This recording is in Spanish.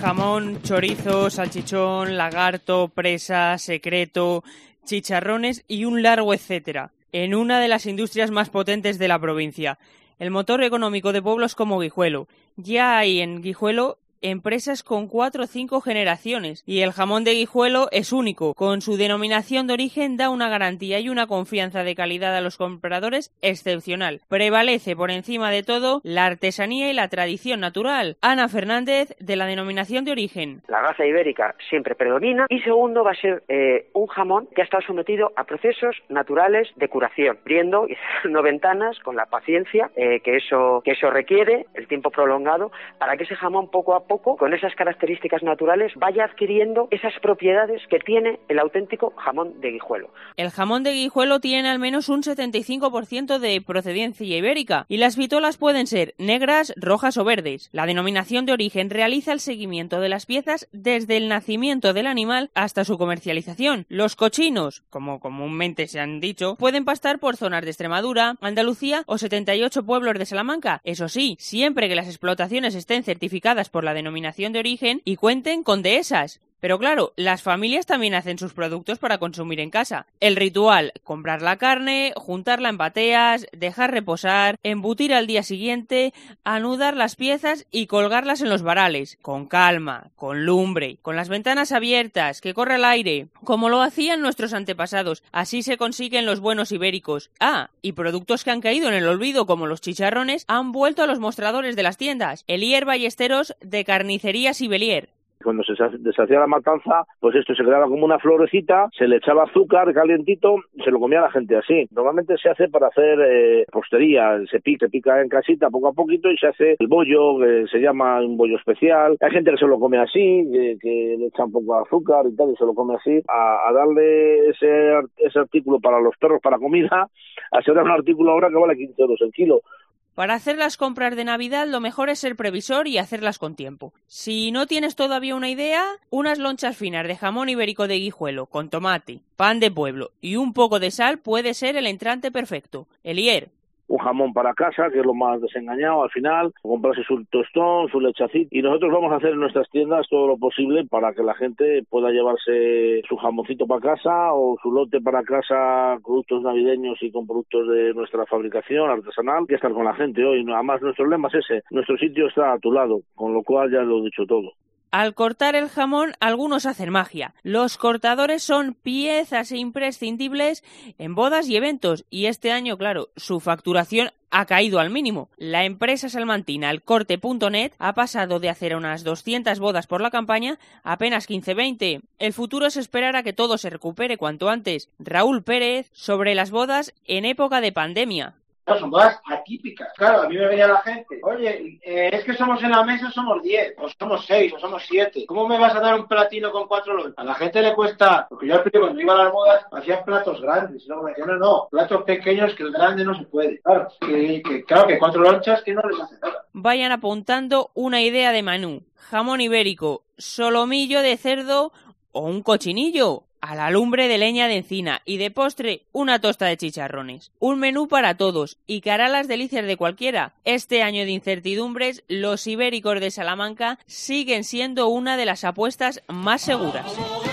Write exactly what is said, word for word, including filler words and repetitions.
Jamón, chorizo, salchichón, lagarto, presa, secreto, chicharrones y un largo etcétera, en una de las industrias más potentes de la provincia, el motor económico de pueblos como Guijuelo. Ya hay en Guijuelo empresas con cuatro o cinco generaciones y el jamón de Guijuelo es único. Con su denominación de origen da una garantía y una confianza de calidad a los compradores excepcional. Prevalece por encima de todo la artesanía y la tradición natural. Ana Fernández, de la denominación de origen. La raza ibérica siempre predomina y segundo va a ser eh, un jamón que ha estado sometido a procesos naturales de curación, abriendo y cerrando ventanas con la paciencia eh, que eso que eso requiere, el tiempo prolongado, para que ese jamón poco a poco poco, con esas características naturales, vaya adquiriendo esas propiedades que tiene el auténtico jamón de Guijuelo. El jamón de Guijuelo tiene al menos un setenta y cinco por ciento de procedencia ibérica y las vitolas pueden ser negras, rojas o verdes. La denominación de origen realiza el seguimiento de las piezas desde el nacimiento del animal hasta su comercialización. Los cochinos, como comúnmente se han dicho, pueden pastar por zonas de Extremadura, Andalucía o setenta y ocho pueblos de Salamanca. Eso sí, siempre que las explotaciones estén certificadas por la denominación de origen y cuenten con dehesas. Pero claro, las familias también hacen sus productos para consumir en casa. El ritual: comprar la carne, juntarla en bateas, dejar reposar, embutir al día siguiente, anudar las piezas y colgarlas en los varales, con calma, con lumbre, con las ventanas abiertas, que corra el aire, como lo hacían nuestros antepasados. Así se consiguen los buenos ibéricos. Ah, y productos que han caído en el olvido, como los chicharrones, han vuelto a los mostradores de las tiendas. Elier Ballesteros, de Carnicerías Ibelier. Cuando se deshacía la matanza, pues esto se quedaba como una florecita, se le echaba azúcar calientito y se lo comía la gente así. Normalmente se hace para hacer eh, postería, se pica, se pica en casita poco a poquito y se hace el bollo, que se llama un bollo especial. Hay gente que se lo come así, que, que le echa un poco de azúcar y tal y se lo come así. A, a darle ese, ese artículo para los perros, para comida, a ser un artículo ahora que vale quince euros el kilo. Para hacer las compras de Navidad lo mejor es ser previsor y hacerlas con tiempo. Si no tienes todavía una idea, unas lonchas finas de jamón ibérico de Guijuelo con tomate, pan de pueblo y un poco de sal puede ser el entrante perfecto. Elier. Un jamón para casa, que es lo más desengañado al final, comprarse su tostón, su lechacito, y nosotros vamos a hacer en nuestras tiendas todo lo posible para que la gente pueda llevarse su jamoncito para casa o su lote para casa, productos navideños y con productos de nuestra fabricación artesanal, que estar con la gente hoy. Además, nuestro lema es ese: nuestro sitio está a tu lado, con lo cual ya lo he dicho todo. Al cortar el jamón, algunos hacen magia. Los cortadores son piezas imprescindibles en bodas y eventos, y este año, claro, su facturación ha caído al mínimo. La empresa salmantina Elcorte punto net ha pasado de hacer unas doscientas bodas por la campaña a apenas quince veinte. El futuro es esperar a que todo se recupere cuanto antes. Raúl Pérez, sobre las bodas en época de pandemia. Son bodas atípicas. Claro, a mí me venía la gente: oye, eh, es que somos en la mesa, somos diez, o somos seis, o somos siete. ¿Cómo me vas a dar un platino con cuatro lonchas? A la gente le cuesta, porque yo al principio cuando iba a las bodas hacía platos grandes, y luego me decían, no, no, platos pequeños, que el grande no se puede. Claro, que, que, claro, que cuatro lonchas que no les hace nada. Vayan apuntando una idea de menú: jamón ibérico, solomillo de cerdo o un cochinillo a la lumbre de leña de encina, y de postre una tosta de chicharrones. Un menú para todos y que hará las delicias de cualquiera. Este año de incertidumbres, los ibéricos de Salamanca siguen siendo una de las apuestas más seguras.